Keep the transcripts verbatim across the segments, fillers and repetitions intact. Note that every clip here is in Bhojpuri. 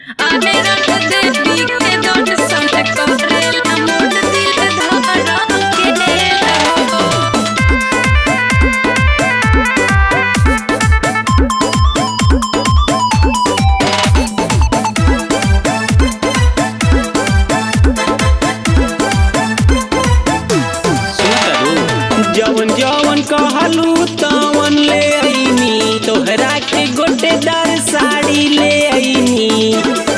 आने रख देवी के दर्शन करेला मोर दिल धड़क केला हो। जवन जवन कहलू तवन ले आईनी, तोहरा के गोटेदार साड़ी ले आईनी।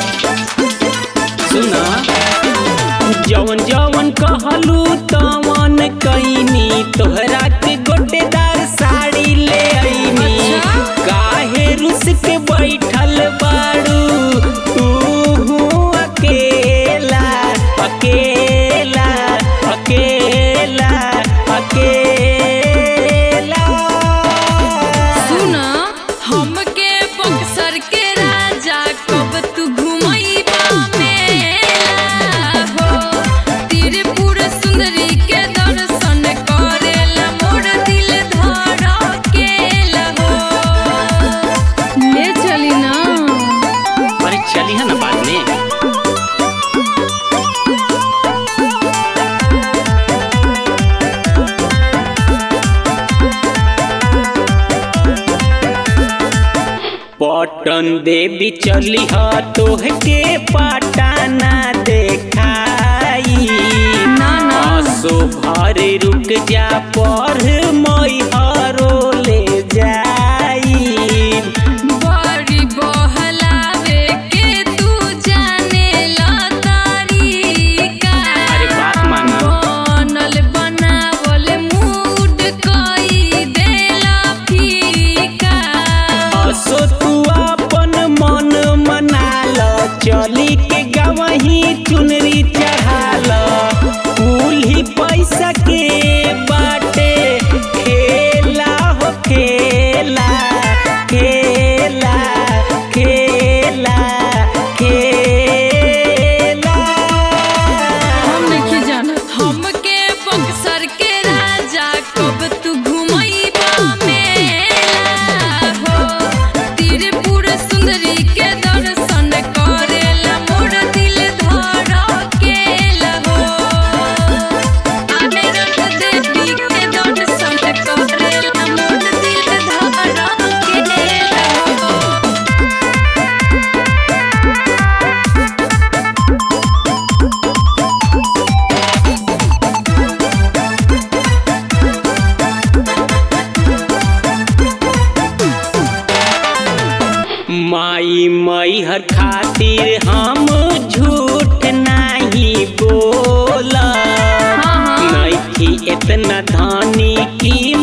सुना, जवन जवन कहलू तवन कईनी, तोहरा के गोटेदार साड़ी ले आईनी। काहे रुस के बैठल बाड़ू तू अकेला अकेला अकेला अकेला। सुना, हमके बक्सर के राजा कब तू घुमैबा मेला हो। त्रिपुर सुंदरी के दर्शन करेला मोर दिल धड़केला हो। ले चली ना। अरे चली है ना बाद में। पटन देवी चली ह तोहके पटाना देखाई। ना ना असो भर रुक जा पर मई हरो ले जाई। बड़ी बहलावे के तू जाने ला तरीका। अरे बात माना। बनल बनावल मूड कई देला फीका। असो तू अपन मन मना ल, चली के गवही चुनरी चढ़ाल। कुल ही पैसा के बाटे खेला हो खेला खेला खेला खेला। हम नहीं जानत हमके बक्सर के राजा कब तू घुमैबा मेला हो। त्रिपुर सुंदरी के दर्शन करेला मोर दिल धड़केला हो। आने रख देवी के दर्शन करेला मोर दिल धड़केला हो। माई मई हर खातिर हम झूठ नहीं बोला। हाँ, हाँ। नहीं थी इतना धानी की